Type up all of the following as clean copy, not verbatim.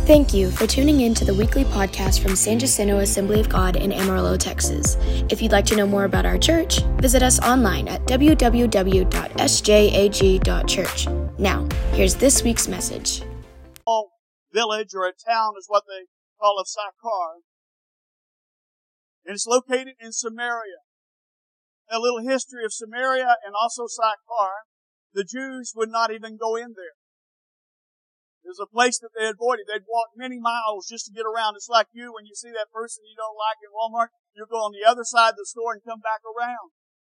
Thank you for tuning in to the weekly podcast from San Jacinto Assembly of God in Amarillo, Texas. If you'd like to know more about our church, visit us online at www.sjag.church. Now, here's this week's message. Village or a town is what they call of Sychar. And it's located in Samaria. A little history of Samaria and also Sychar. The Jews would not even go in there. It was a place that they avoided. They'd walk many miles just to get around. It's like you, when you see that person you don't like in Walmart, you go on the other side of the store and come back around.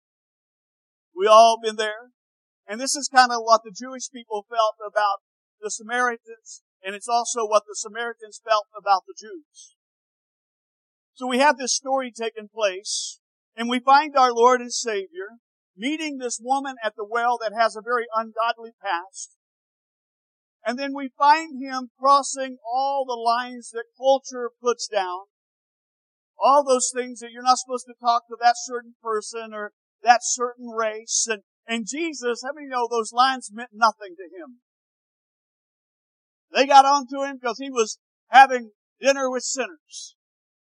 We all been there. And this is kind of what the Jewish people felt about the Samaritans, and it's also what the Samaritans felt about the Jews. So we have this story taking place, and we find our Lord and Savior meeting this woman at the well that has a very ungodly past. And then we find Him crossing all the lines that culture puts down. All those things that you're not supposed to talk to that certain person or that certain race. And Jesus, how many know those lines meant nothing to Him? They got onto Him because He was having dinner with sinners.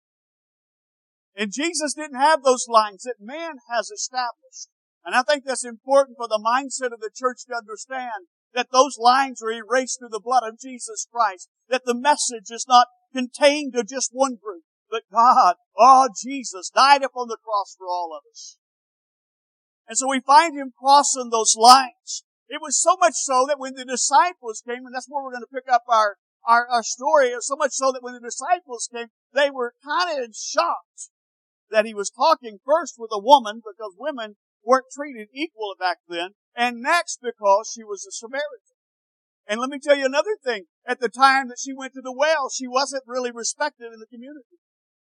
And Jesus didn't have those lines that man has established. And I think that's important for the mindset of the church to understand that those lines are erased through the blood of Jesus Christ. That the message is not contained to just one group. But God, Jesus, died upon the cross for all of us. And so we find Him crossing those lines. It was so much so that when the disciples came, and that's where we're going to pick up our story, so much so that when the disciples came, they were kind of shocked that He was talking first with a woman, because women weren't treated equal back then, and next because she was a Samaritan. And let me tell you another thing. At the time that she went to the well, she wasn't really respected in the community.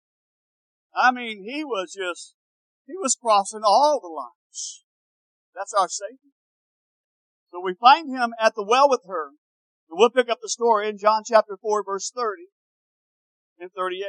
I mean, He was crossing all the lines. That's our Savior. So we find Him at the well with her. And we'll pick up the story in John chapter 4, verse 30 and 38.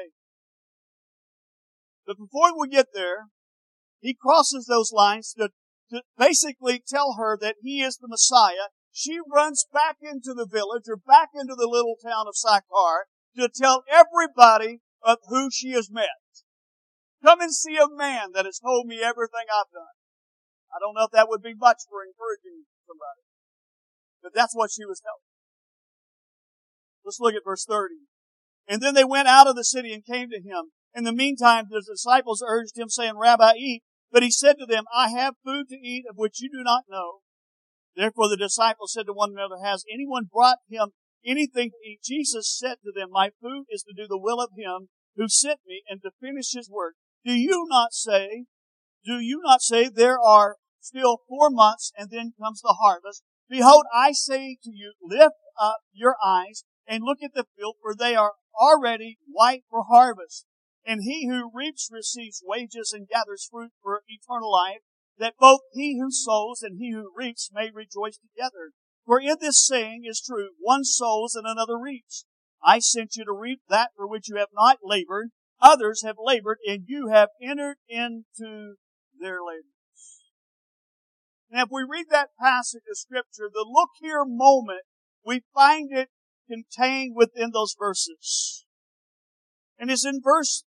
But before we get there, He crosses those lines to basically tell her that He is the Messiah. She runs back into the village or back into the little town of Sychar to tell everybody of who she has met. Come and see a man that has told me everything I've done. I don't know if that would be much for encouraging somebody, but that's what she was telling. Let's look at verse 30. And then they went out of the city and came to Him. In the meantime, the disciples urged Him, saying, Rabbi, eat. But He said to them, I have food to eat of which you do not know. Therefore the disciples said to one another, Has anyone brought Him anything to eat? Jesus said to them, My food is to do the will of Him who sent me and to finish His work. Do you not say, there are still 4 months and then comes the harvest? Behold, I say to you, lift up your eyes and look at the field, for they are already white for harvest. And he who reaps receives wages and gathers fruit for eternal life, that both he who sows and he who reaps may rejoice together. For in this saying is true, one sows and another reaps. I sent you to reap that for which you have not labored. Others have labored, and you have entered into their labors. Now, if we read that passage of Scripture, the look here moment, we find it contained within those verses. And it's in verse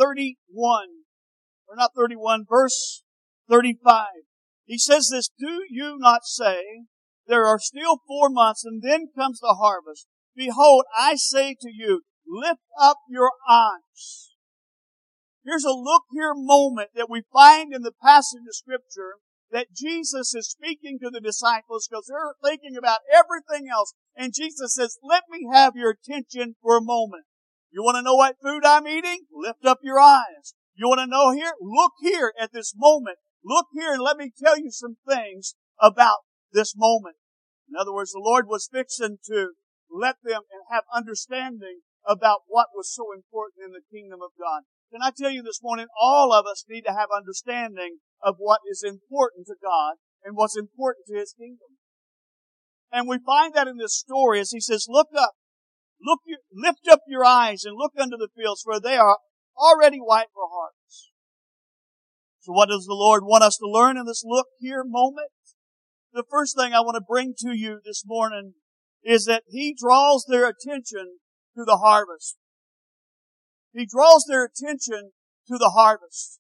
31, verse 35. He says this, Do you not say, there are still 4 months and then comes the harvest? Behold, I say to you, lift up your eyes. Here's a look here moment that we find in the passage of Scripture that Jesus is speaking to the disciples because they're thinking about everything else. And Jesus says, let me have your attention for a moment. You want to know what food I'm eating? Lift up your eyes. You want to know here? Look here at this moment. Look here and let me tell you some things about this moment. In other words, the Lord was fixing to let them and have understanding about what was so important in the kingdom of God. Can I tell you this morning, all of us need to have understanding of what is important to God and what's important to His kingdom. And we find that in this story as He says, lift up your eyes and look unto the fields, for they are already white for harvest. So what does the Lord want us to learn in this look here moment? The first thing I want to bring to you this morning is that He draws their attention to the harvest. He draws their attention to the harvest.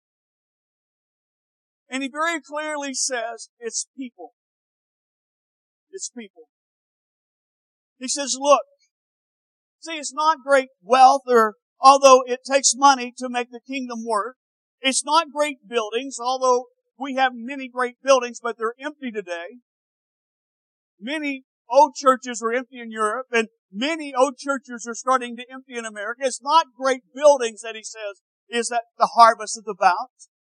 And he very clearly says, it's people. It's people. He says, look, see, it's not great wealth, or although it takes money to make the kingdom work. It's not great buildings, although we have many great buildings, but they're empty today. Many old churches are empty in Europe, and many old churches are starting to empty in America. It's not great buildings that he says is that the harvest is about.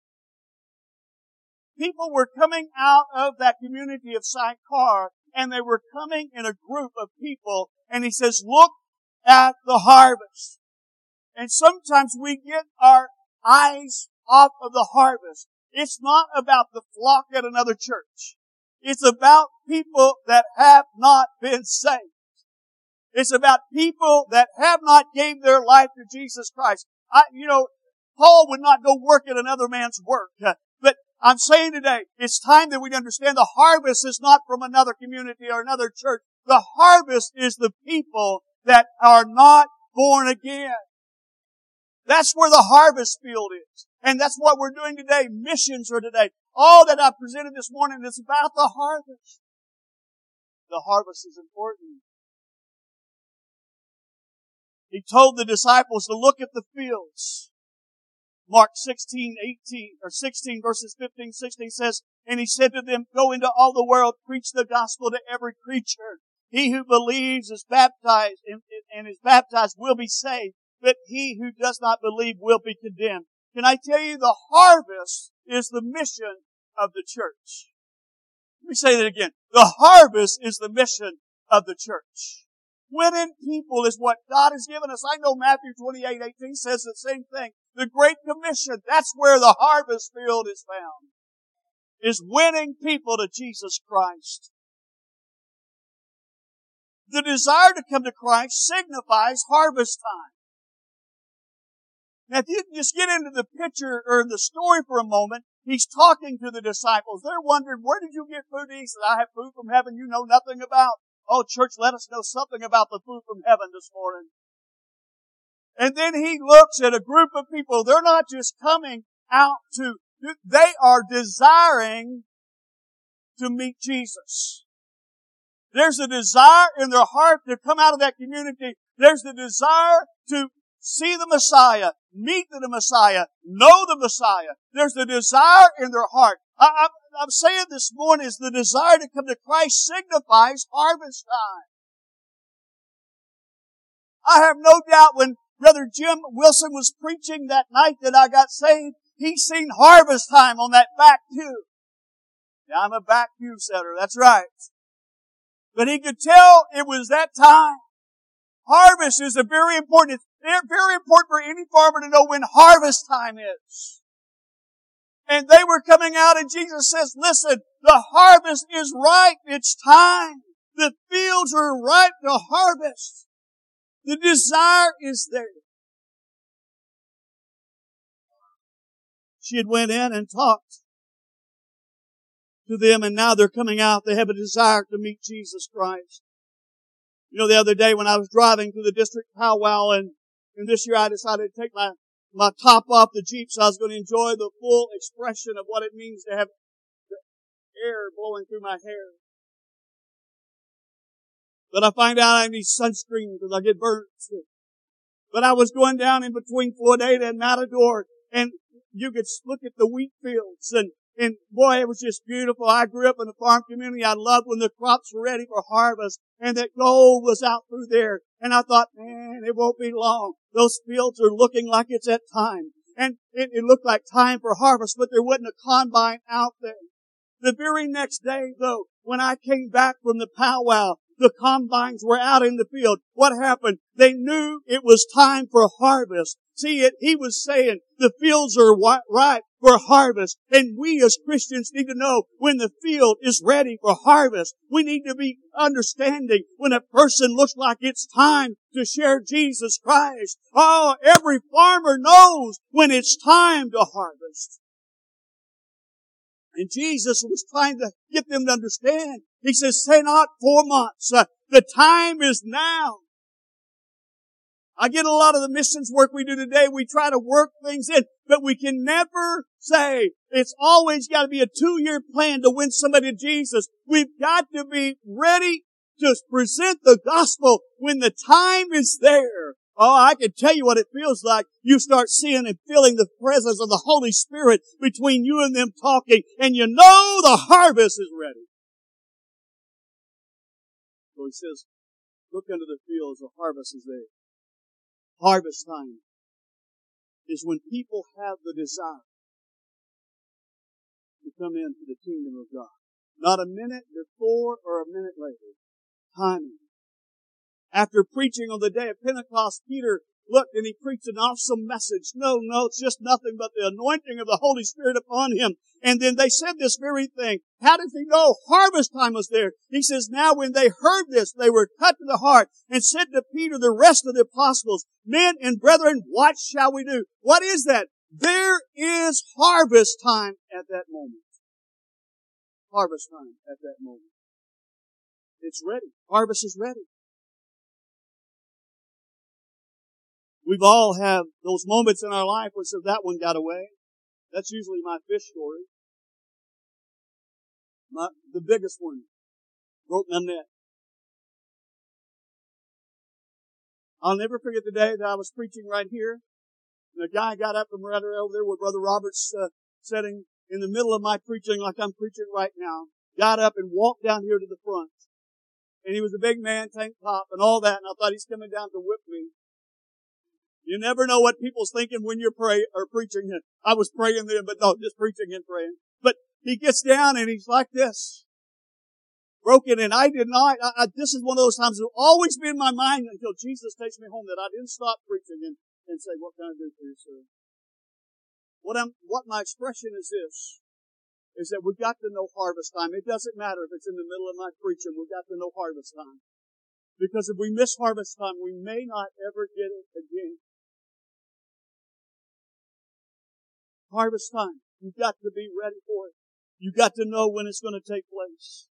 People were coming out of that community of Sychar, and they were coming in a group of people, and he says, look at the harvest. And sometimes we get our eyes off of the harvest. It's not about the flock at another church. It's about people that have not been saved. It's about people that have not gave their life to Jesus Christ. Paul would not go work at another man's work. But I'm saying today, it's time that we understand the harvest is not from another community or another church. The harvest is the people that are not born again. That's where the harvest field is. And that's what we're doing today. Missions are today. All that I've presented this morning is about the harvest. The harvest is important. He told the disciples to look at the fields. Mark 16 verses 15, 16 says, and he said to them, go into all the world, preach the gospel to every creature. He who believes is baptized and is baptized will be saved, but he who does not believe will be condemned. Can I tell you, the harvest is the mission of the church. Let me say that again. The harvest is the mission of the church. Winning people is what God has given us. I know Matthew 28:18 says the same thing. The Great Commission, that's where the harvest field is found, is winning people to Jesus Christ. The desire to come to Christ signifies harvest time. Now, if you can just get into the picture or the story for a moment, he's talking to the disciples. They're wondering, where did you get food to eat? He said, I have food from heaven you know nothing about. Oh, church, let us know something about the food from heaven this morning. And then he looks at a group of people. They're not just coming out they are desiring to meet Jesus. There's a desire in their heart to come out of that community. There's the desire to see the Messiah, meet the Messiah, know the Messiah. There's the desire in their heart. I'm saying this morning is the desire to come to Christ signifies harvest time. I have no doubt when Brother Jim Wilson was preaching that night that I got saved, he seen harvest time on that back pew. Now, I'm a back pew setter, that's right. But he could tell it was that time. Harvest is very important. It's very important for any farmer to know when harvest time is. And they were coming out and Jesus says, listen, the harvest is ripe. It's time. The fields are ripe to harvest. The desire is there. She had went in and talked to them, and now they're coming out. They have a desire to meet Jesus Christ. You know, the other day when I was driving through the district powwow, and this year I decided to take my top off the Jeep so I was going to enjoy the full expression of what it means to have the air blowing through my hair. But I find out I need sunscreen because I get burnt. But I was going down in between Floydada and Matador, and you could look at the wheat fields, and boy, it was just beautiful. I grew up in a farm community. I loved when the crops were ready for harvest, and that gold was out through there. And I thought, man, it won't be long. Those fields are looking like it's at time. And it looked like time for harvest, but there wasn't a combine out there. The very next day, though, when I came back from the powwow, the combines were out in the field. What happened? They knew it was time for harvest. See, he was saying the fields are ripe for harvest. And we as Christians need to know when the field is ready for harvest. We need to be understanding when a person looks like it's time to share Jesus Christ. Oh, every farmer knows when it's time to harvest. And Jesus was trying to get them to understand. He says, say not 4 months. The time is now. I get a lot of the missions work we do today. We try to work things in, but we can never say it's always got to be a 2-year plan to win somebody to Jesus. We've got to be ready to present the gospel when the time is there. Oh, I can tell you what it feels like. You start seeing and feeling the presence of the Holy Spirit between you and them talking, and you know the harvest is ready. So he says, look into the fields, the harvest is there. Harvest time is when people have the desire to come into the kingdom of God. Not a minute before or a minute later. Timing. After preaching on the day of Pentecost, Peter looked and he preached an awesome message. No, it's just nothing but the anointing of the Holy Spirit upon him. And then they said this very thing. How did he know harvest time was there? He says, now when they heard this, they were cut to the heart and said to Peter, the rest of the apostles, men and brethren, what shall we do? What is that? There is harvest time at that moment. Harvest time at that moment. It's ready. Harvest is ready. We've all have those moments in our life where says that one got away. That's usually my fish story. The biggest one. Broke my neck. I'll never forget the day that I was preaching right here. And a guy got up from right over there where Brother Robert's sitting in the middle of my preaching like I'm preaching right now. Got up and walked down here to the front. And he was a big man, tank top and all that. And I thought he's coming down to whip me. You never know what people's thinking when you're preaching. I was praying then, but no, just preaching and praying. But he gets down and he's like this. Broken, and I did not. This is one of those times that will always be in my mind until Jesus takes me home that I didn't stop preaching and say, what can I do for you, sir? What my expression is this, is that we've got to know harvest time. It doesn't matter if it's in the middle of my preaching, we've got to know harvest time. Because if we miss harvest time, we may not ever get it again. Harvest time. You've got to be ready for it. You've got to know when it's going to take place.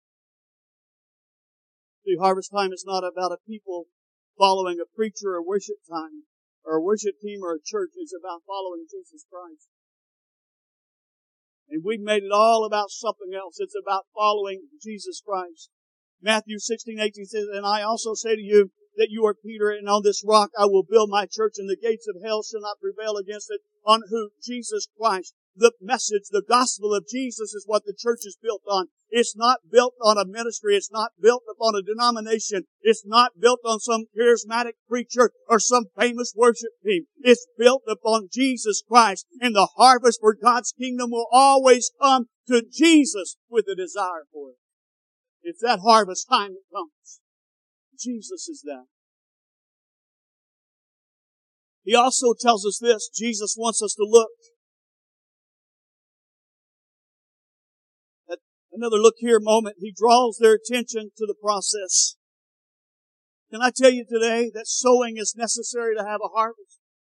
See, harvest time is not about a people following a preacher or worship time, or a worship team or a church. It's about following Jesus Christ. And we've made it all about something else. It's about following Jesus Christ. Matthew 16:18 says, and I also say to you that you are Peter, and on this rock I will build my church, and the gates of hell shall not prevail against it. On who? Jesus Christ. The message, the gospel of Jesus is what the church is built on. It's not built on a ministry. It's not built upon a denomination. It's not built on some charismatic preacher or some famous worship team. It's built upon Jesus Christ. And the harvest for God's kingdom will always come to Jesus with a desire for it. It's that harvest time that comes. Jesus is that. He also tells us this. Jesus wants us to look. At another look here moment. He draws their attention to the process. Can I tell you today that sowing is necessary to have a harvest?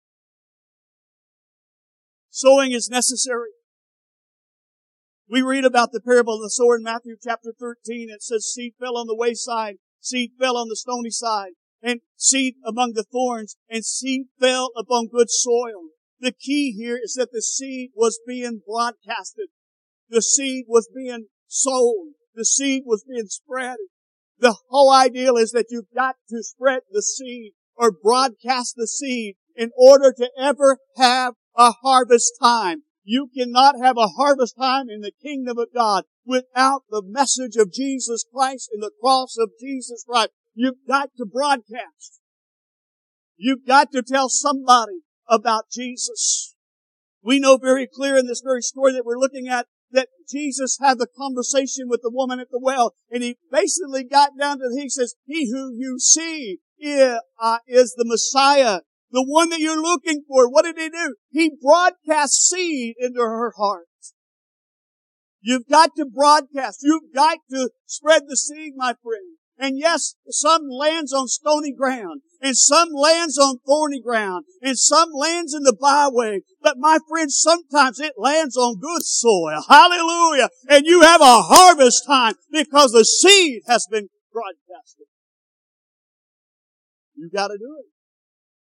Sowing is necessary. We read about the parable of the sower in Matthew chapter 13. It says seed fell on the wayside, seed fell on the stony side, and seed among the thorns, and seed fell upon good soil. The key here is that the seed was being broadcasted. The seed was being sown. The seed was being spread. The whole idea is that you've got to spread the seed or broadcast the seed in order to ever have a harvest time. You cannot have a harvest time in the kingdom of God without the message of Jesus Christ and the cross of Jesus Christ. You've got to broadcast. You've got to tell somebody about Jesus. We know very clear in this very story that we're looking at that Jesus had the conversation with the woman at the well, and he basically got down to, he says, he who you see is the Messiah. The one that you're looking for. What did he do? He broadcast seed into her heart. You've got to broadcast. You've got to spread the seed, my friend. And yes, some lands on stony ground, and some lands on thorny ground, and some lands in the byway. But my friend, sometimes it lands on good soil. Hallelujah. And you have a harvest time because the seed has been broadcasted. You've got to do it.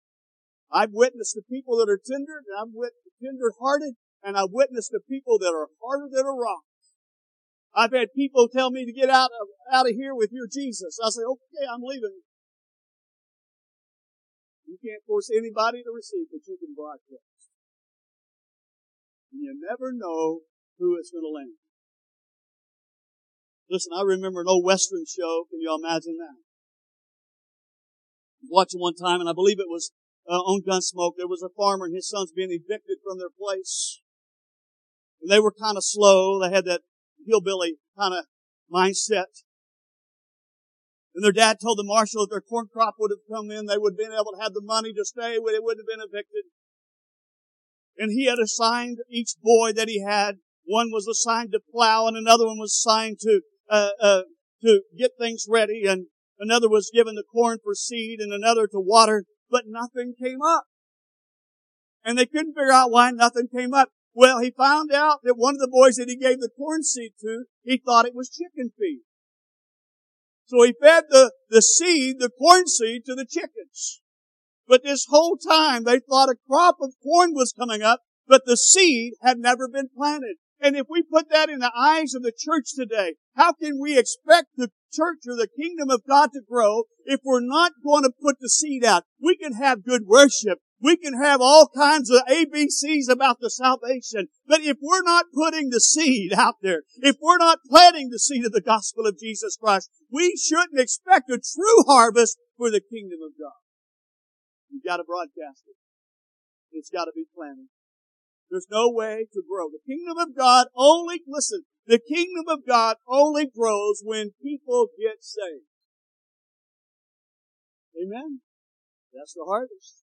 I've witnessed the people that are tender, and I've witnessed tender-hearted, and I've witnessed the people that are harder than a rock. I've had people tell me to get out of here with your Jesus. I say, okay, I'm leaving. You can't force anybody to receive, but you can broadcast. And you never know who it's going to land. Listen, I remember an old Western show. Can you all imagine that? I was watching one time, and I believe it was on Gunsmoke. There was a farmer and his sons being evicted from their place. And they were kind of slow. They had that hillbilly kind of mindset. And their dad told the marshal that their corn crop would have come in. They would have been able to have the money to stay. They wouldn't have been evicted. And he had assigned each boy that he had. One was assigned to plow, and another one was assigned to get things ready, and another was given the corn for seed, and another to water. But nothing came up. And they couldn't figure out why nothing came up. Well, he found out that one of the boys that he gave the corn seed to, he thought it was chicken feed. So he fed the seed, the corn seed, to the chickens. But this whole time they thought a crop of corn was coming up, but the seed had never been planted. And if we put that in the eyes of the church today, how can we expect the church or the kingdom of God to grow if we're not going to put the seed out? We can have good worship. We can have all kinds of ABCs about the salvation. But if we're not putting the seed out there, if we're not planting the seed of the gospel of Jesus Christ, we shouldn't expect a true harvest for the kingdom of God. You've got to broadcast it. It's got to be planted. There's no way to grow. The kingdom of God the kingdom of God only grows when people get saved. Amen? That's the harvest.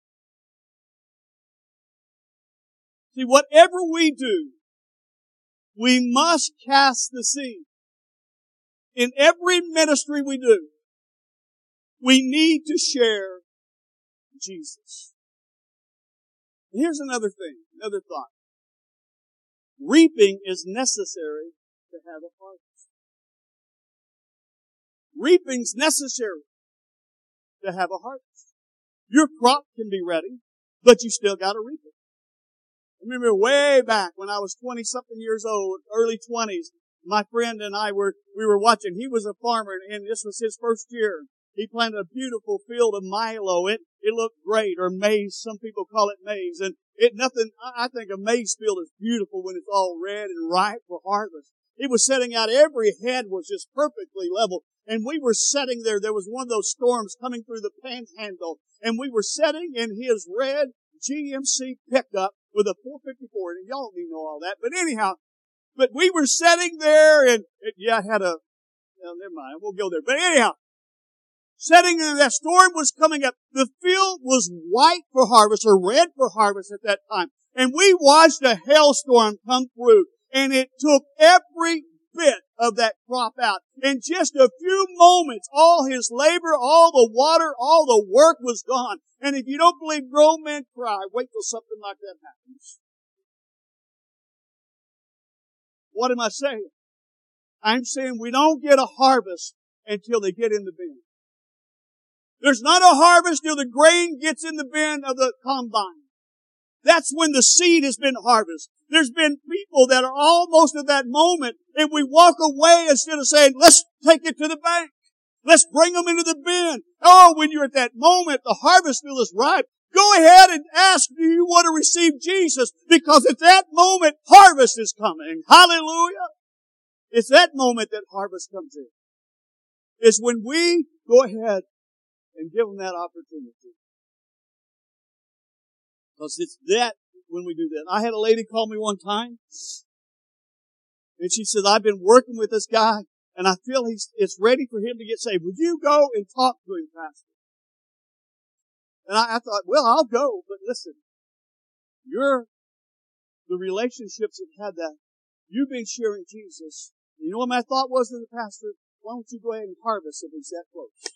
See, whatever we do, we must cast the seed. In every ministry we do, we need to share Jesus. Here's another thing, another thought. Reaping is necessary to have a harvest. Reaping's necessary to have a harvest. Your crop can be ready, but you still got to reap it. I remember way back when I was 20-something years old, early 20s, my friend and I we were watching. He was a farmer, and this was his first year. He planted a beautiful field of milo. It looked great, or maize. Some people call it maize. And I think a maize field is beautiful when it's all red and ripe for harvest. It was setting out, every head was just perfectly level. And we were sitting there. There was one of those storms coming through the panhandle. And we were sitting in his red GMC pickup with a 454. And y'all don't know all that. But anyhow, we were sitting there and, never mind, we'll go there. But anyhow, sitting there, that storm was coming up. The field was white for harvest, or red for harvest at that time. And we watched a hailstorm come through, and it took every bit of that crop out. In just a few moments, all his labor, all the water, all the work was gone. And if you don't believe grown men cry, wait till something like that happens. What am I saying? I'm saying we don't get a harvest until they get in the bin. There's not a harvest till the grain gets in the bin of the combine. That's when the seed has been harvested. There's been people that are almost at that moment, and we walk away instead of saying, let's take it to the bank. Let's bring them into the bin. Oh, when you're at that moment, the harvest field is ripe. Go ahead and ask, do you want to receive Jesus? Because at that moment, harvest is coming. Hallelujah. It's that moment that harvest comes in. It's when we go ahead and give them that opportunity. Because it's that when we do that. I had a lady call me one time, and she said, I've been working with this guy, and I feel it's ready for him to get saved. Would you go and talk to him, Pastor? And I thought, well, I'll go, but listen, the relationships that had that, you've been sharing Jesus. You know what my thought was to the pastor? Why don't you go ahead and harvest if he's that close?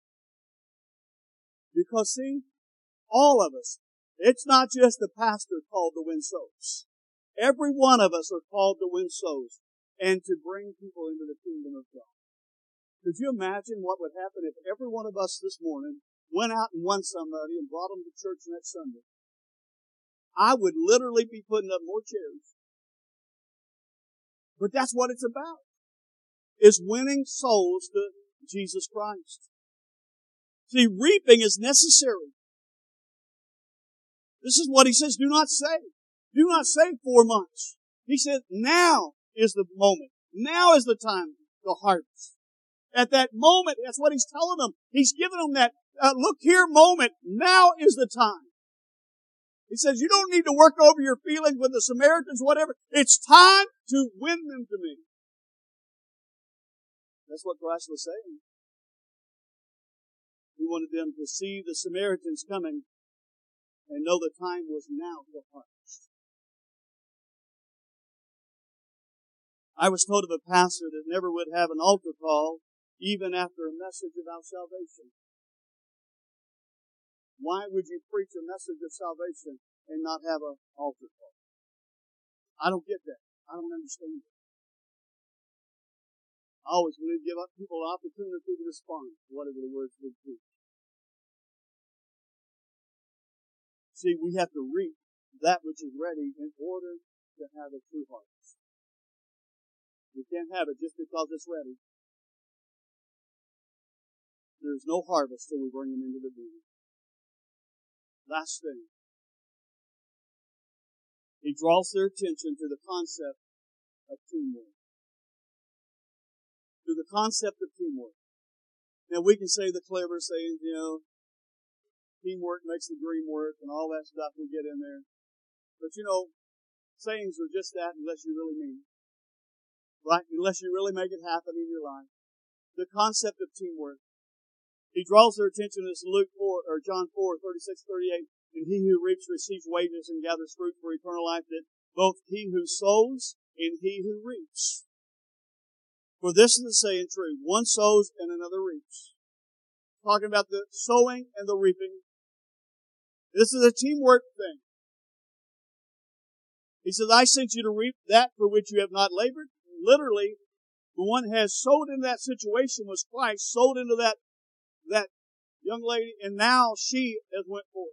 Because see, all of us, it's not just the pastor called to win souls. Every one of us are called to win souls and to bring people into the kingdom of God. Could you imagine what would happen if every one of us this morning went out and won somebody and brought them to church next Sunday, I would literally be putting up more chairs. But that's what it's about, is winning souls to Jesus Christ. See, reaping is necessary. This is what he says, do not say. Do not say 4 months. He said, now is the moment. Now is the time to harvest. At that moment, that's what he's telling them. He's giving them that, look here moment. Now is the time. He says, you don't need to work over your feelings with the Samaritans, whatever. It's time to win them to me. That's what Christ was saying. He wanted them to see the Samaritans coming and know the time was now for harvest. I was told of a pastor that never would have an altar call even after a message about salvation. Why would you preach a message of salvation and not have an altar call? I don't get that. I don't understand it. I always want to give people an opportunity to respond to whatever the words would preach. See, we have to reap that which is ready in order to have a true harvest. We can't have it just because it's ready. There's no harvest till we bring them into the vineyard. Last thing. He draws their attention to the concept of teamwork. To the concept of teamwork. Now we can say the clever sayings, teamwork makes the dream work and all that stuff we get in there. But sayings are just that unless you really mean it. Right? Unless you really make it happen in your life. The concept of teamwork. He draws their attention to Luke 4, or John 4, 36, 38. And he who reaps receives wages and gathers fruit for eternal life, that both he who sows and he who reaps. For this is the saying true, one sows and another reaps. Talking about the sowing and the reaping. This is a teamwork thing. He says, I sent you to reap that for which you have not labored. Literally, the one who has sowed into that situation was Christ, sowed into that young lady, and now she has went forth.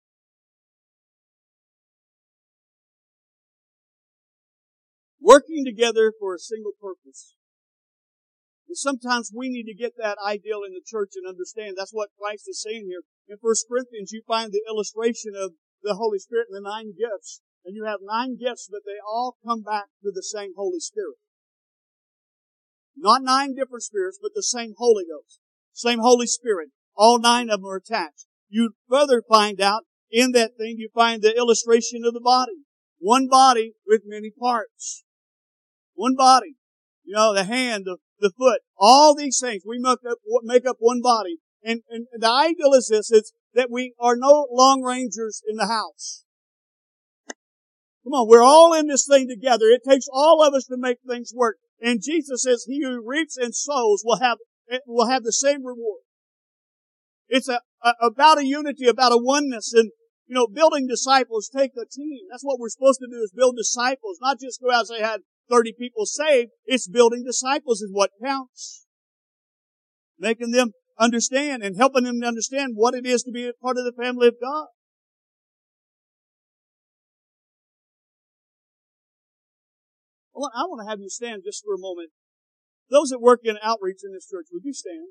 Working together for a single purpose. And sometimes we need to get that ideal in the church and understand that's what Christ is saying here. In 1 Corinthians, you find the illustration of the Holy Spirit and the 9 gifts. And you have 9 gifts, but they all come back to the same Holy Spirit. Not 9 different spirits, but the same Holy Ghost. Same Holy Spirit. All 9 of them are attached. You further find out in that thing, you find the illustration of the body. One body with many parts. One body. The hand, the foot, all these things. We make up one body. And the ideal is this, it's that we are no long rangers in the house. Come on, we're all in this thing together. It takes all of us to make things work. And Jesus says, he who reaps and sows will have the same reward. It's about a unity, about a oneness. And, building disciples take a team. That's what we're supposed to do, is build disciples. Not just go out and say, I had 30 people saved. It's building disciples is what counts. Making them understand and helping them to understand what it is to be a part of the family of God. Well, I want to have you stand just for a moment. Those that work in outreach in this church, would you stand?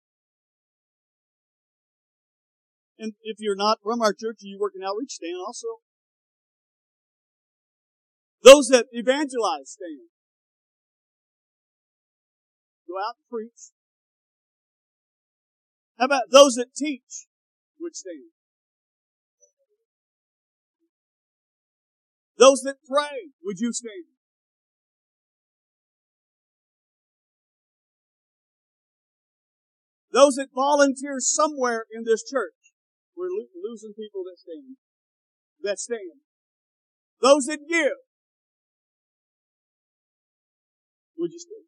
And if you're not from our church and you work in outreach, stand also. Those that evangelize, stand. Go out and preach. How about those that teach, would stand? Those that pray, would you stand? Those that volunteer somewhere in this church. We're losing people that stand. That stand. Those that give. Would you stand?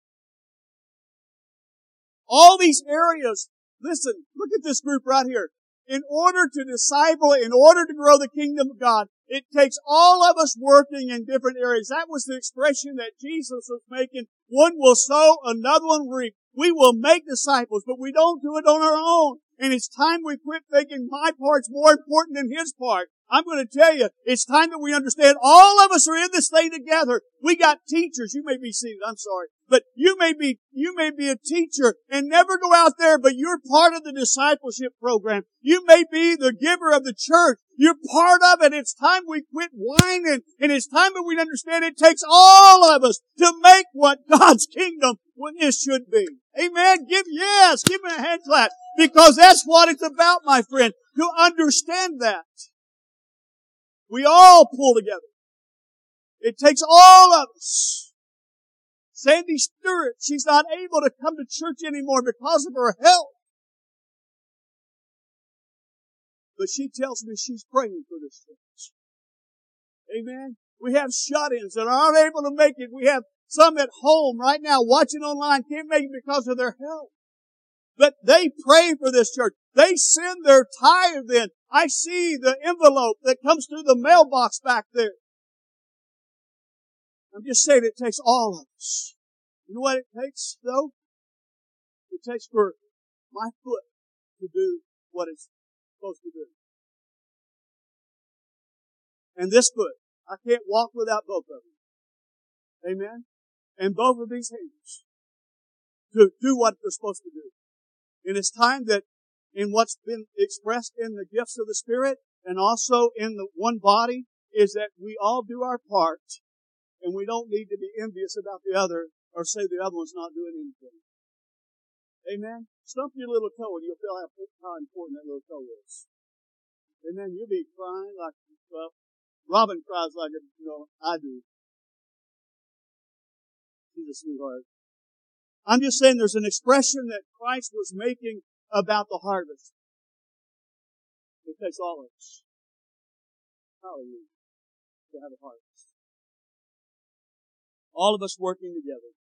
All these areas. Listen, look at this group right here. In order to disciple, in order to grow the kingdom of God, it takes all of us working in different areas. That was the expression that Jesus was making. One will sow, another one reap. We will make disciples, but we don't do it on our own. And it's time we quit thinking my part's more important than his part. I'm going to tell you, it's time that we understand all of us are in this thing together. We got teachers. You may be seated. I'm sorry. But you may be a teacher and never go out there, but you're part of the discipleship program. You may be the giver of the church. You're part of it. It's time we quit whining, and it's time that we understand it takes all of us to make what God's kingdom should be. Amen. Give me a hand clap, because that's what it's about, my friend, to understand that. We all pull together. It takes all of us. Sandy Stewart, she's not able to come to church anymore because of her health. But she tells me she's praying for this church. Amen. We have shut-ins that aren't able to make it. We have some at home right now watching online, can't make it because of their health. But they pray for this church. They send their tithe in. I see the envelope that comes through the mailbox back there. I'm just saying it takes all of us. You know what it takes, though? It takes for my foot to do what it's supposed to do. And this foot, I can't walk without both of them. Amen? And both of these hands to do what they're supposed to do. And it's time that in what's been expressed in the gifts of the Spirit and also in the one body is that we all do our part, and we don't need to be envious about the other or say the other one's not doing anything. Amen? Stump your little toe and you'll feel how important that little toe is. Amen? You'll be crying like, well, Robin cries like, I do. She's a sweetheart. I'm just saying there's an expression that Christ was making about the harvest. It takes all of us. Hallelujah. To have a harvest. All of us working together.